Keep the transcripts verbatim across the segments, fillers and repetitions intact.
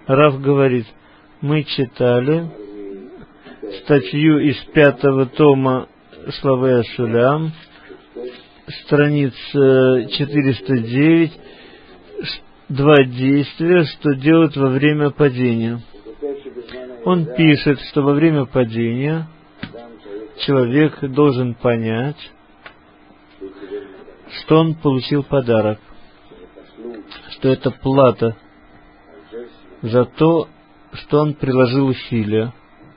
Рав говорит, мы читали статью из пятого тома Шлавей Асулям, страница четыреста девять, два действия, что делать во время падения. Он пишет, что во время падения человек должен понять, что он получил подарок, что это плата за то, что он приложил усилия.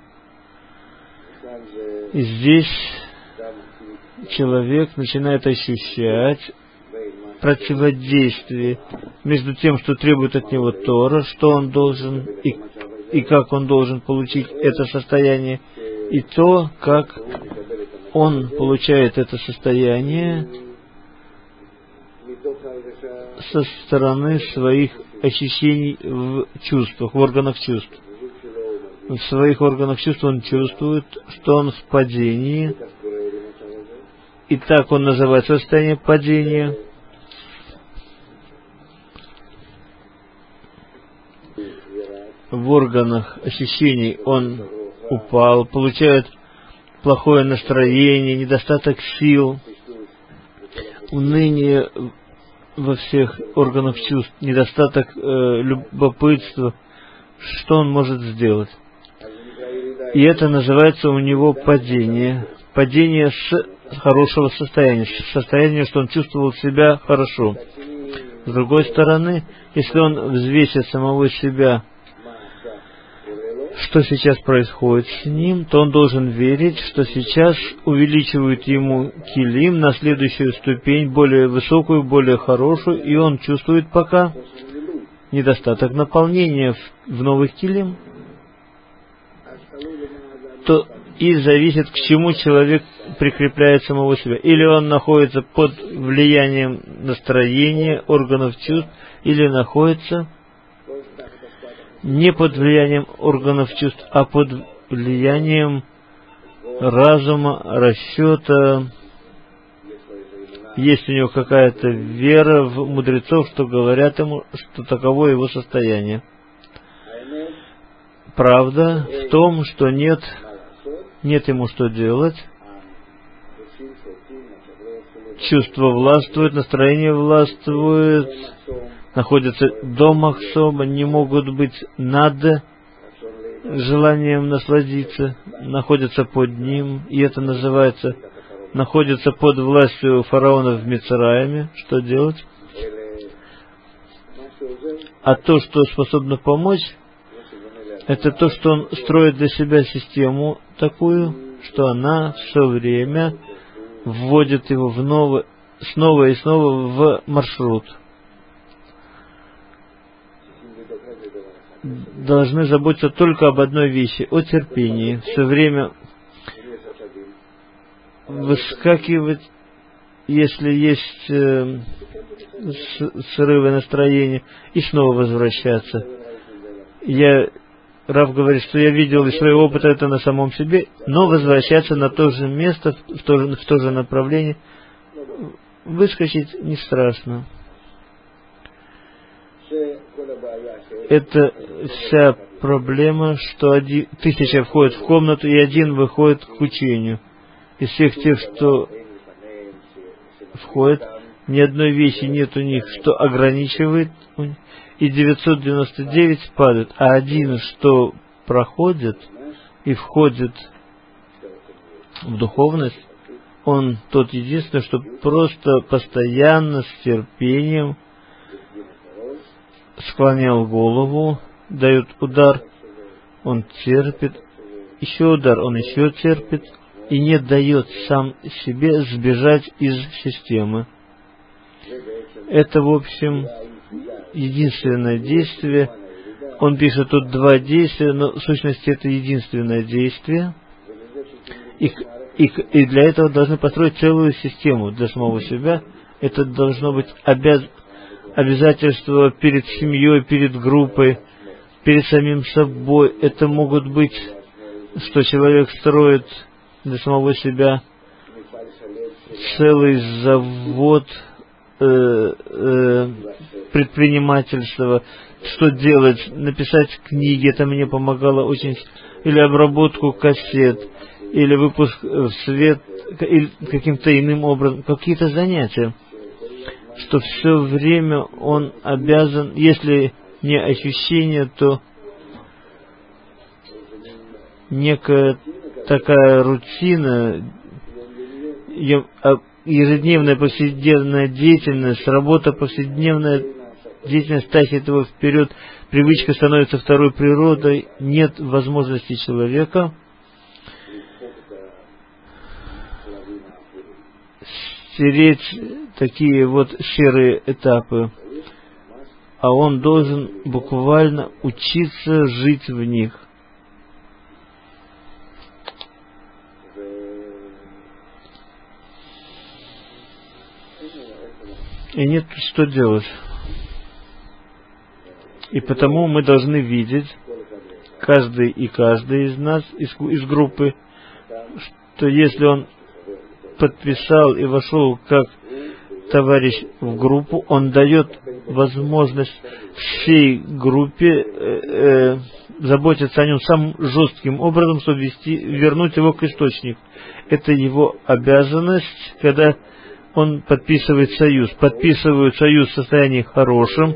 И здесь человек начинает ощущать противодействие между тем, что требует от него Тора, что он должен и, и как он должен получить это состояние, и то, как он получает это состояние со стороны своих ощущений в чувствах, в органах чувств. В своих органах чувств он чувствует, что он в падении, и так он называет состояние падения. В органах ощущений он упал, получает плохое настроение, недостаток сил, уныние во всех органах чувств, недостаток э, любопытства. Что он может сделать? И это называется у него падение. Падение с хорошего состояния, с состояния, что он чувствовал себя хорошо. С другой стороны, если он взвесит самого себя, что сейчас происходит с ним, то он должен верить, что сейчас увеличивают ему килим на следующую ступень, более высокую, более хорошую, и он чувствует пока недостаток наполнения в, в новых килим. То и зависит, к чему человек прикрепляет самого себя. Или он находится под влиянием настроения, органов чувств, или находится не под влиянием органов чувств, а под влиянием разума, расчета. Есть у него какая-то вера в мудрецов, что говорят ему, что таково его состояние. Правда в том, что нет, нет ему что делать. Чувство властвует, настроение властвует, находятся до махсома, не могут быть над желанием насладиться, находятся под ним, и это называется, находятся под властью фараона в Мицраиме. Что делать? А то, что способно помочь, это то, что он строит для себя систему такую, что она все время вводит его в новое, снова и снова в маршрут. Должны заботиться только об одной вещи, о терпении. Все время выскакивать, если есть э, срывы настроения, и снова возвращаться. Я, Рав говорит, что я видел из своего опыта это на самом себе, но возвращаться на то же место, в то же, в то же направление, выскочить не страшно. Это вся проблема, что один, тысяча входит в комнату, и один выходит к учению. Из всех тех, что входит, ни одной вещи нет у них, что ограничивает, и девятьсот девяносто девять падают, а один, что проходит и входит в духовность, он тот единственный, что просто постоянно с терпением склонял голову, дает удар, он терпит, еще удар, он еще терпит, и не дает сам себе сбежать из системы. Это, в общем, единственное действие. Он пишет тут два действия, но в сущности это единственное действие. И, и, и для этого должны построить целую систему для самого себя. Это должно быть обяз, обязательство перед семьей, перед группой, перед самим собой. Это могут быть, что человек строит для самого себя целый завод э, э, предпринимательства, что делать, написать книги, это мне помогало очень, или обработку кассет, или выпуск в свет, или каким-то иным образом, какие-то занятия, что все время он обязан, если не ощущение, то некая такая рутина, ежедневная повседневная деятельность, работа, повседневная деятельность тащит его вперед, привычка становится второй природой, нет возможности человека стереть такие вот серые этапы, а он должен буквально учиться жить в них. И нет что делать. И потому мы должны видеть, каждый и каждый из нас, из, из группы, что если он подписал и вошел как товарищ в группу, он дает возможность всей группе э, э, заботиться о нем самым жестким образом, чтобы вести, вернуть его к источнику. Это его обязанность, когда он подписывает союз. Подписывают союз в состоянии хорошем,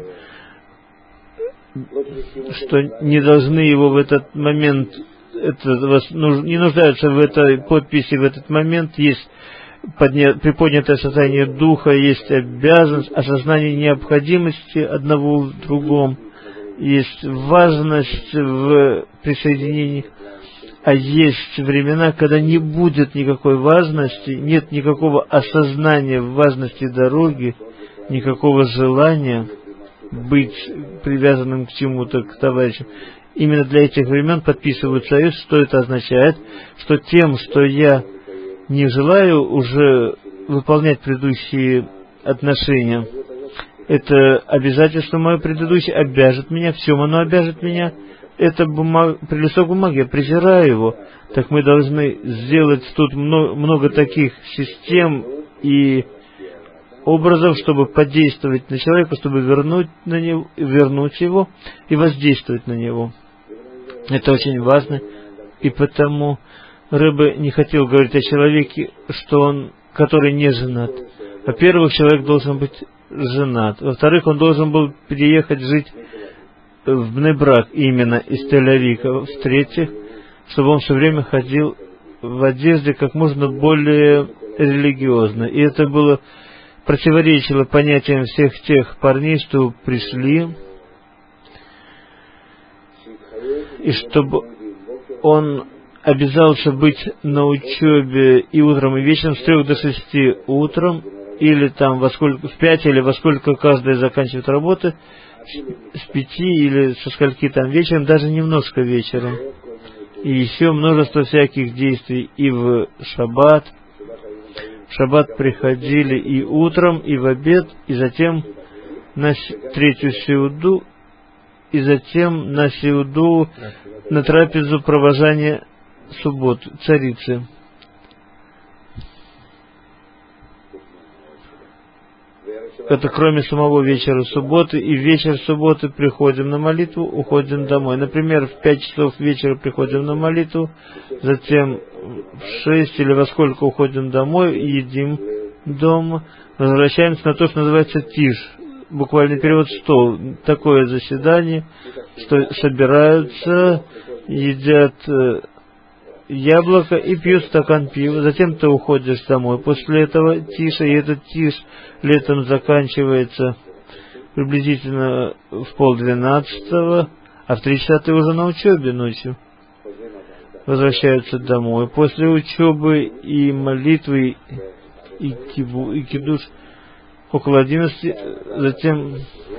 что не должны его в этот момент, это, не нуждаются в этой подписи в этот момент, есть подня, приподнятое состояние духа, есть обязанность, осознание необходимости одного в другом, есть важность в присоединении, а есть времена, когда не будет никакой важности, нет никакого осознания важности дороги, никакого желания быть привязанным к чему-то, к товарищам. Именно для этих времен подписывают союз. Что это означает? Что тем, что я не желаю уже выполнять предыдущие отношения, это обязательство мое предыдущее обяжет меня, в чем оно обяжет меня? Это бумаг, листок бумаги, я презираю его. Так мы должны сделать тут много, много таких систем и образов, чтобы подействовать на человека, чтобы вернуть, на него, вернуть его и воздействовать на него. Это очень важно. И потому Ребе не хотел говорить о человеке, что он, который не женат. Во-первых, человек должен быть женат. Во-вторых, он должен был переехать жить в Бней-Брак именно из Тель-Авива. В-третьих, чтобы он все время ходил в одежде как можно более религиозно. И это было противоречило понятиям всех тех парней, что пришли, и чтобы он обязался быть на учебе и утром, и вечером с трех до шести утром, или там во сколько, в пять, или во сколько каждый заканчивает работы, с пяти или со скольки там вечером, даже немножко вечером. И еще множество всяких действий и в шаббат. В шаббат приходили и утром, и в обед, и затем на третью сеуду, и затем на сеуду, на трапезу провожания суббот, царицы. Это кроме самого вечера субботы, и в вечер субботы приходим на молитву, уходим домой. Например, в пять часов вечера приходим на молитву, затем в шесть или во сколько уходим домой, едим дома, возвращаемся на то, что называется тиш, буквальный перевод стол. Такое заседание, что собираются, едят яблоко и пьют стакан пива, затем ты уходишь домой. После этого тиша, и этот тиш летом заканчивается приблизительно в полдвенадцатого, а в три часа ты уже на учебе ночью. Возвращаются домой. После учебы и молитвы, и, кибу, и кидуш около одиннадцати, затем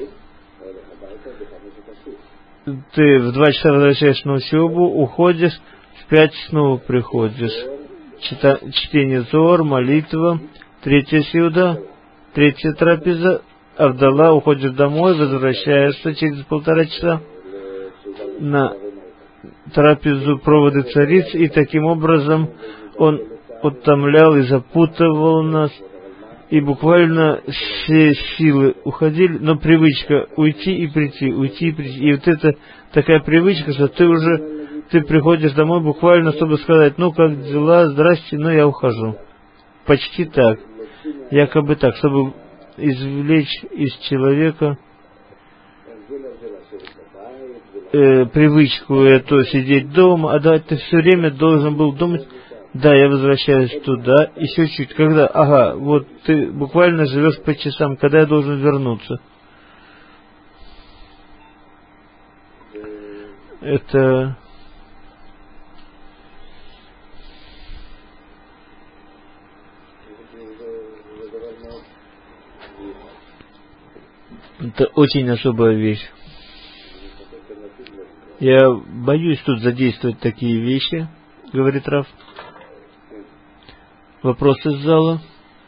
ты в два часа возвращаешься на учебу, уходишь, в пять снова приходишь. Чита, чтение Зор, молитва, третья сеуда, третья трапеза, Авдала, уходишь домой, возвращаешься через полтора часа на трапезу проводы цариц, и таким образом он утомлял и запутывал нас, и буквально все силы уходили, но привычка уйти и прийти, уйти и прийти. И вот это такая привычка, что ты уже, ты приходишь домой буквально, чтобы сказать, ну как дела, здрасте, ну я ухожу. Почти так. Якобы так, чтобы извлечь из человека э, привычку эту сидеть дома, а да, ты все время должен был думать, да, я возвращаюсь туда, еще чуть, когда, ага, вот ты буквально живешь по часам, когда я должен вернуться. Это... Это очень особая вещь. Я боюсь тут задействовать такие вещи, говорит Рав. Вопрос из зала.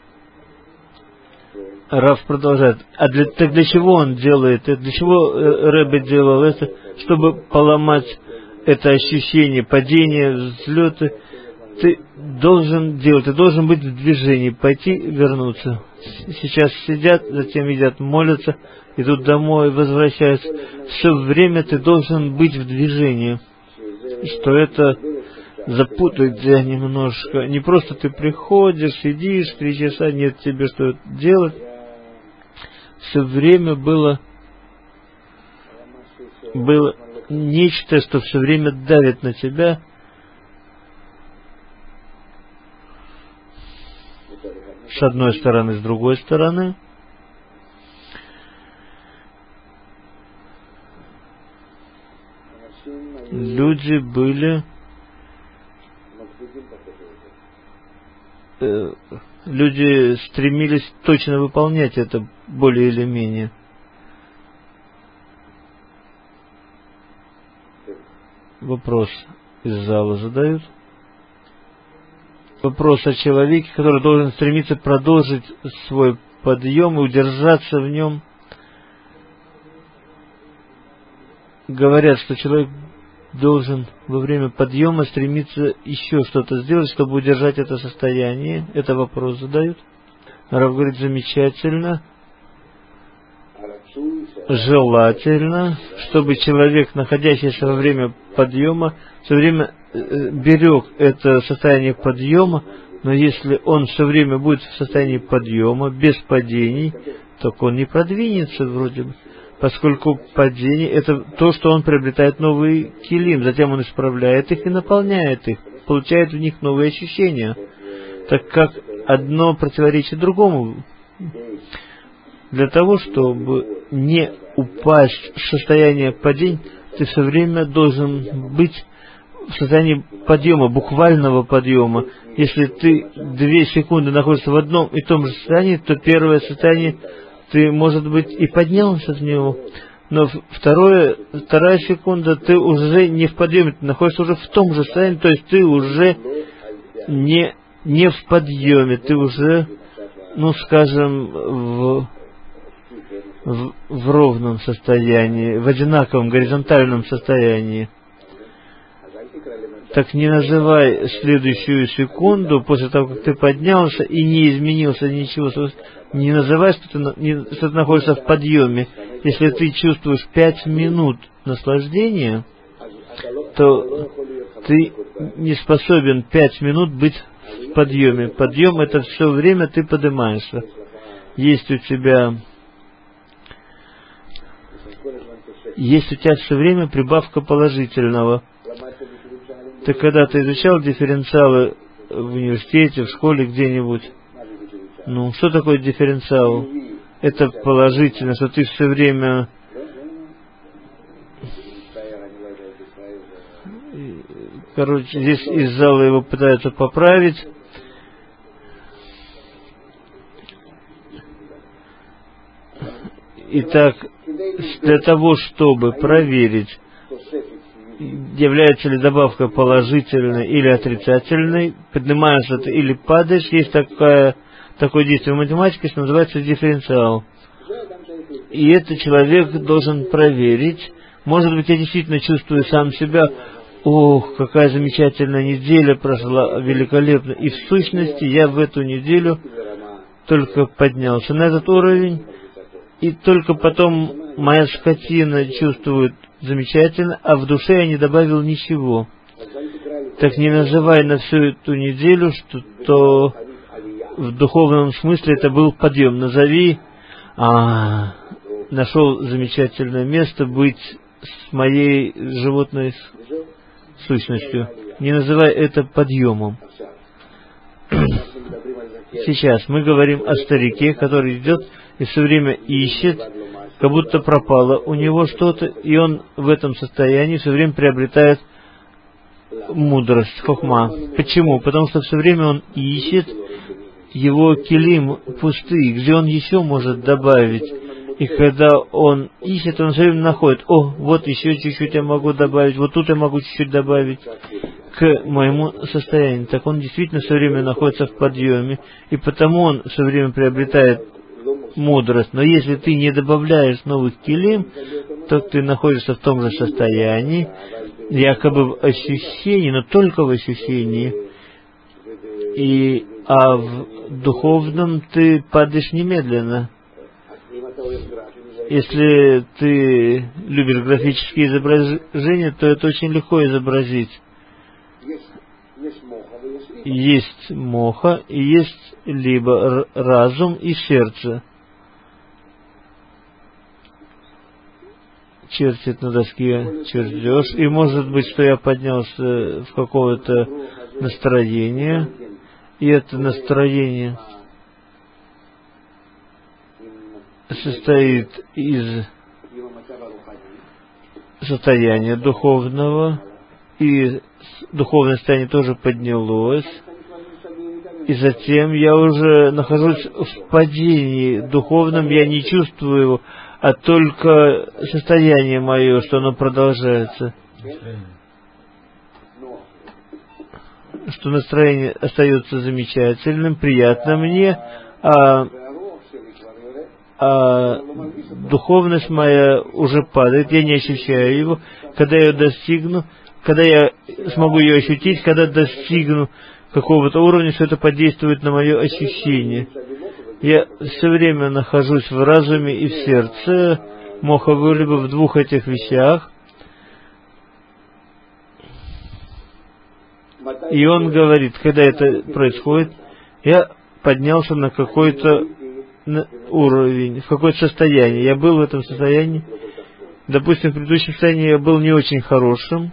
Рав продолжает. А для, так для чего он делает это? Для чего Ребе делал это? Чтобы поломать это ощущение падения, взлета. Ты должен делать, ты должен быть в движении, пойти, вернуться. Сейчас сидят, затем едят, молятся, идут домой, возвращаются. Все время ты должен быть в движении. Что это запутает тебя немножко. Не просто ты приходишь, сидишь, три часа, нет тебе что делать. Все время было, было нечто, что все время давит на тебя. С одной стороны, с другой стороны. Люди были... Э, люди стремились точно выполнять это, более или менее. Вопрос из зала задают. Вопрос о человеке, который должен стремиться продолжить свой подъем и удержаться в нем. Говорят, что человек должен во время подъема стремиться еще что-то сделать, чтобы удержать это состояние. Это вопрос задают. Рав говорит, замечательно. Желательно, чтобы человек, находящийся во время подъема, все время берег это состояние подъема, но если он все время будет в состоянии подъема, без падений, то он не продвинется вроде бы, поскольку падение — это то, что он приобретает новый килим, затем он исправляет их и наполняет их, получает в них новые ощущения, так как одно противоречит другому. Для того, чтобы не упасть в состояние падения, ты все время должен быть в состоянии подъема, буквального подъема. Если ты две секунды находишься в одном и том же состоянии, то первое состояние ты, может быть, и поднялся в него, но второе, вторая секунда ты уже не в подъеме, ты находишься уже в том же состоянии, то есть ты уже не, не в подъеме, ты уже, ну скажем, в... В, в ровном состоянии, в одинаковом горизонтальном состоянии. Так не называй следующую секунду, после того, как ты поднялся и не изменился ничего, не называй, что ты, не, что ты находишься в подъеме. Если ты чувствуешь пять минут наслаждения, то ты не способен пять минут быть в подъеме. Подъем — это все время ты поднимаешься. Есть у тебя... Есть у тебя все время прибавка положительного. Ты когда-то изучал дифференциалы в университете, в школе, где-нибудь? Ну, что такое дифференциал? Это положительно, что ты все время... Короче, здесь из зала его пытаются поправить. Итак, для того, чтобы проверить, является ли добавка положительной или отрицательной, поднимаешься ты или падаешь, есть такое, такое действие в математике, что называется дифференциал. И это человек должен проверить. Может быть, я действительно чувствую сам себя, ох, какая замечательная неделя прошла, великолепно. И в сущности я в эту неделю только поднялся на этот уровень, и только потом моя скотина чувствует замечательно, а в душе я не добавил ничего. Так не называй на всю эту неделю, что то в духовном смысле это был подъем. Назови, а, нашел замечательное место быть с моей животной сущностью. Не называй это подъемом. Сейчас мы говорим о старике, который идет и все время ищет, как будто пропало у него что-то, и он в этом состоянии все время приобретает мудрость, хохма. Почему? Потому что все время он ищет, его килим пустые, где он еще может добавить. И когда он ищет, он все время находит: о, вот еще чуть-чуть я могу добавить, вот тут я могу чуть-чуть добавить к моему состоянию. Так он действительно все время находится в подъеме, и потому он все время приобретает мудрость. Но если ты не добавляешь новых килим, то ты находишься в том же состоянии, якобы в ощущении, но только в ощущении. И, а в духовном ты падаешь немедленно. Если ты любишь графические изображения, то это очень легко изобразить. Есть моха, и есть либо разум и сердце. Чертит на доске чертеж, и может быть, что я поднялся в какое-то настроение, и это настроение состоит из состояния духовного, и духовное состояние тоже поднялось, и затем я уже нахожусь в падении духовном, я не чувствую его, а только состояние мое, что оно продолжается. Что настроение остается замечательным, приятно мне, а, а духовность моя уже падает, я не ощущаю его. Когда я достигну, когда я смогу ее ощутить, когда достигну какого-то уровня, что это подействует на мое ощущение. Я все время нахожусь в разуме и в сердце, моха либо в двух этих вещах. И он говорит, когда это происходит, я поднялся на какой-то уровень, в какое-то состояние. Я был в этом состоянии. Допустим, в предыдущем состоянии я был не очень хорошим.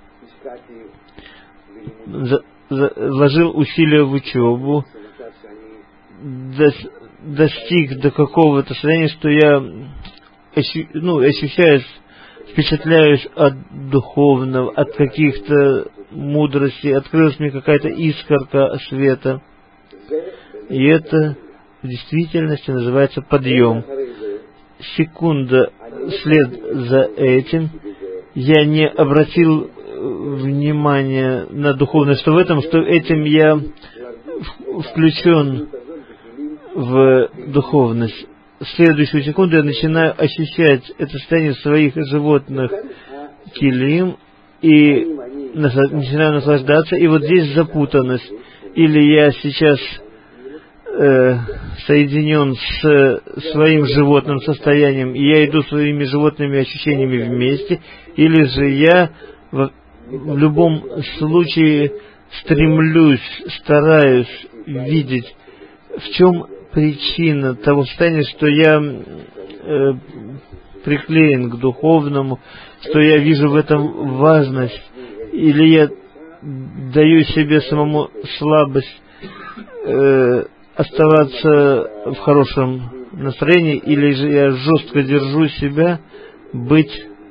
За, за, вложил усилия в учебу. До, достиг до какого-то состояния, что я ощу, ну, ощущаю, впечатляюсь от духовного, от каких-то мудростей, открылась мне какая-то искорка света. И это в действительности называется подъем. Секунда вслед за этим я не обратил внимания на духовность, что в этом, что этим я включен в духовность. В следующую секунду я начинаю ощущать это состояние своих животных килим и начинаю наслаждаться. И вот здесь запутанность. Или я сейчас э, соединен с своим животным состоянием, и я иду своими животными ощущениями вместе, или же я в, в любом случае стремлюсь, стараюсь видеть, в чем причина того состояния, что я э, приклеен к духовному, что я вижу в этом важность, или я даю себе самому слабость э, оставаться в хорошем настроении, или же я жестко держу себя быть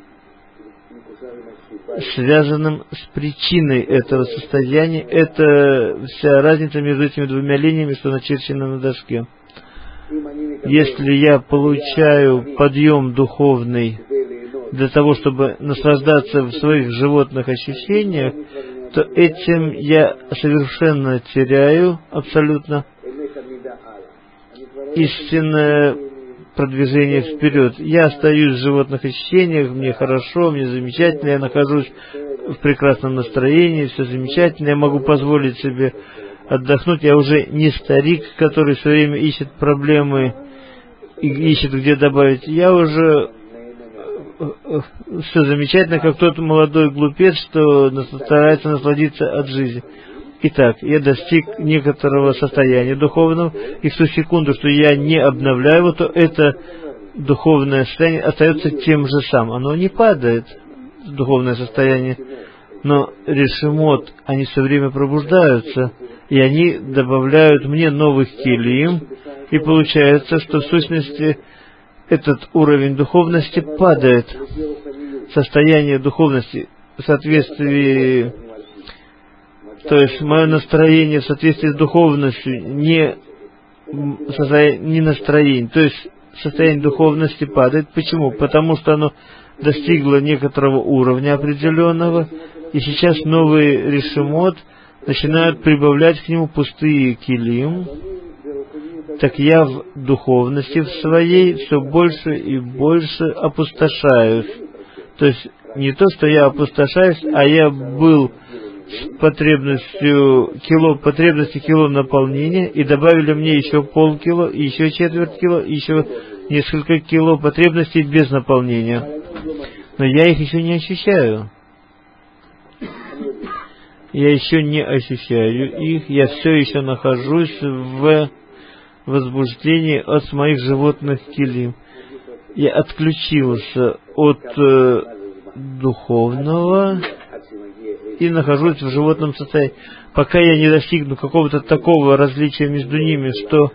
связанным с причиной этого состояния. Это вся разница между этими двумя линиями, что начерчено на доске. Если я получаю подъем духовный для того, чтобы наслаждаться в своих животных ощущениях, то этим я совершенно теряю абсолютно истинное продвижение вперед. Я остаюсь в животных ощущениях, мне хорошо, мне замечательно, я нахожусь в прекрасном настроении, все замечательно, я могу позволить себе отдохнуть. Я уже не старик, который все время ищет проблемы и ищет, где добавить. Я уже все замечательно, как тот молодой глупец, что старается насладиться от жизни. Итак, я достиг некоторого состояния духовного, и в ту секунду, что я не обновляю его, то это духовное состояние остается тем же самым. Оно не падает, духовное состояние, но решимот, они все время пробуждаются, и они добавляют мне новых килим, и получается, что в сущности этот уровень духовности падает. Состояние духовности в соответствии, то есть мое настроение в соответствии с духовностью, не, не настроение, то есть состояние духовности падает. Почему? Потому что оно достигло некоторого уровня определенного, и сейчас новый решимот начинают прибавлять к нему пустые килим. Так я в духовности в своей все больше и больше опустошаюсь. То есть не то, что я опустошаюсь, а я был с потребностью кило, потребностью кило наполнения, и добавили мне еще полкило, и еще четверть кило, и еще несколько кило потребностей без наполнения. Но я их еще не ощущаю. Я еще не ощущаю их, я все еще нахожусь в возбуждении от моих животных килим. Я отключился от э, духовного и нахожусь в животном состоянии. Пока я не достигну какого-то такого различия между ними, что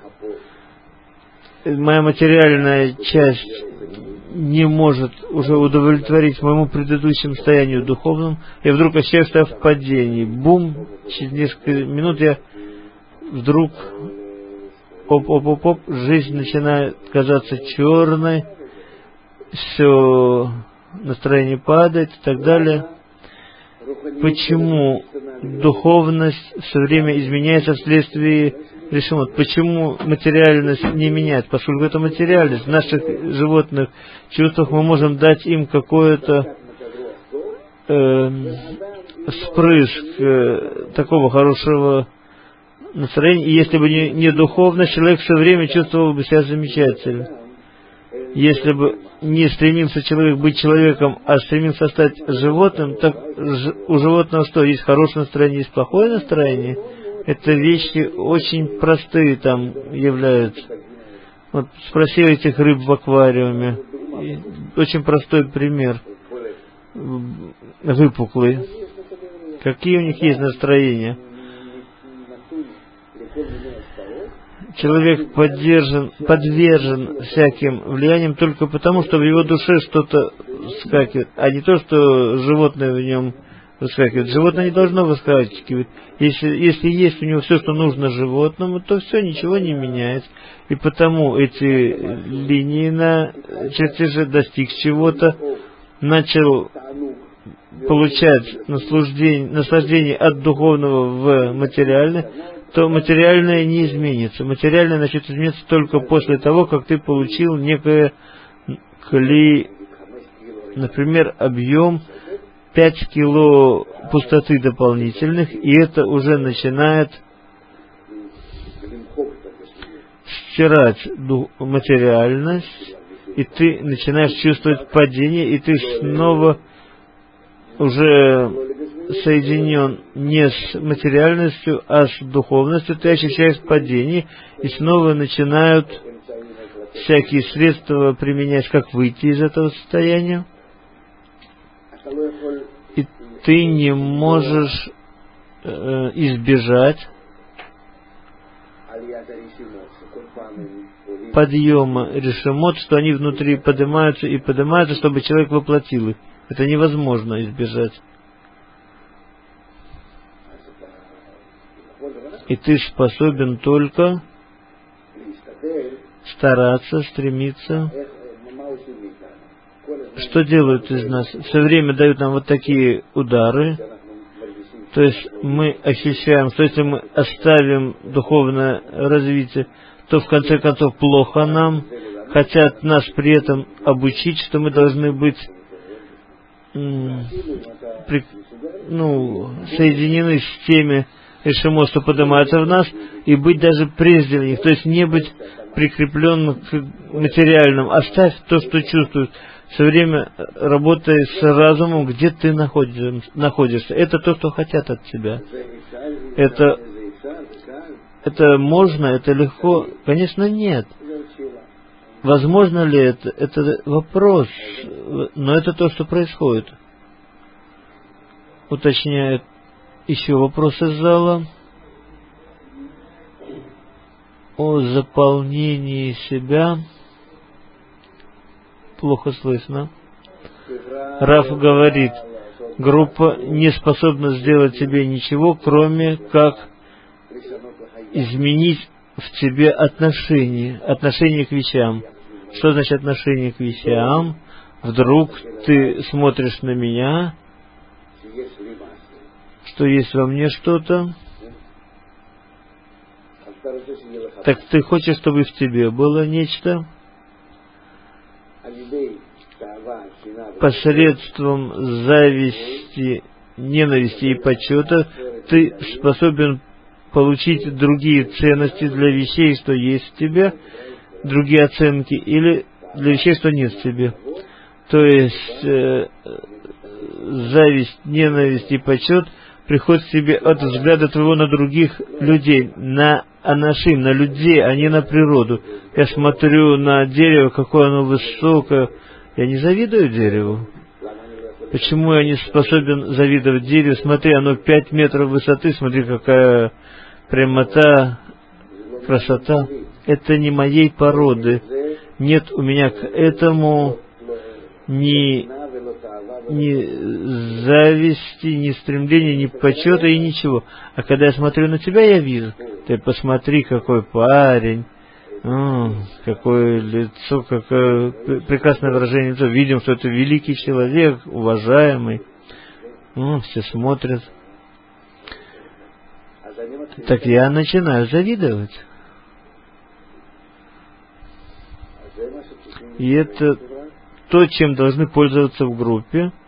моя материальная часть не может уже удовлетворить моему предыдущему состоянию духовному, я вдруг ощущаю, что я в падении. Бум! Через несколько минут я вдруг оп-оп-оп-оп, жизнь начинает казаться черной, все настроение падает и так далее. Почему духовность все время изменяется вследствие решимот? Почему материальность не меняется? Поскольку это материальность. В наших животных чувствах мы можем дать им какое-то э, вспрыск э, такого хорошего настроения. И если бы не, не духовность, человек все время чувствовал бы себя замечательно. Если бы не стремился человек быть человеком, а стремился стать животным, так у животного что? Есть хорошее настроение, есть плохое настроение. Это вещи очень простые там являются. Вот спроси этих рыб в аквариуме. Очень простой пример. Выпуклый. Какие у них есть настроения? Человек поддержан, подвержен всяким влияниям только потому, что в его душе что-то выскакивает, а не то, что животное в нем выскакивает. Животное не должно выскакивать. Если, если есть у него все, что нужно животному, то все, ничего не меняется. И потому эти линии на чертеже достиг чего-то, начал получать наслаждение, наслаждение от духовного в материальное, то материальное не изменится. Материальное начнет измениться только после того, как ты получил некое кли, например, объем пять кило пустоты дополнительных, и это уже начинает стирать материальность, и ты начинаешь чувствовать падение, и ты снова уже соединен не с материальностью, а с духовностью, ты ощущаешь падение, и снова начинают всякие средства применять, как выйти из этого состояния. И ты не можешь э, избежать подъема решимот, что они внутри поднимаются и поднимаются, чтобы человек воплотил их. Это невозможно избежать. И ты способен только стараться, стремиться. Что делают из нас? Все время дают нам вот такие удары. То есть мы ощущаем, что если мы оставим духовное развитие, то в конце концов плохо нам. Хотят нас при этом обучить, что мы должны быть м- при, ну, соединены с теми и Шемо, что поднимается в нас, и быть даже прежде в них, то есть не быть прикрепленным к материальным. Оставь то, что чувствуешь. Все время работай с разумом, где ты находишься. Это то, что хотят от тебя. Это, это можно, это легко? Конечно, нет. Возможно ли это? Это вопрос. Но это то, что происходит. Уточняют еще вопросы из зала. О заполнении себя. Плохо слышно. Раф говорит, группа не способна сделать тебе ничего, кроме как изменить в тебе отношение, отношение к вещам. Что значит отношение к вещам? Вдруг ты смотришь на меня, что есть во мне что-то, так ты хочешь, чтобы в тебе было нечто? Посредством зависти, ненависти и почета ты способен получить другие ценности для вещей, что есть в тебе, другие оценки, или для вещей, что нет в тебе. То есть э, зависть, ненависть и почет приходит к тебе от взгляда твоего на других людей, на анашим, на людей, а не на природу. Я смотрю на дерево, какое оно высокое. Я не завидую дереву. Почему я не способен завидовать дереву? Смотри, оно пять метров высоты, смотри, какая прямота, красота. Это не моей породы. Нет у меня к этому ни, ни зависти, ни стремления, ни почета и ничего. А когда я смотрю на тебя, я вижу. Ты посмотри, какой парень. О, какое лицо, какое прекрасное выражение лица. Видим, что это великий человек, уважаемый. О, все смотрят. Так я начинаю завидовать. И это то, чем должны пользоваться в группе.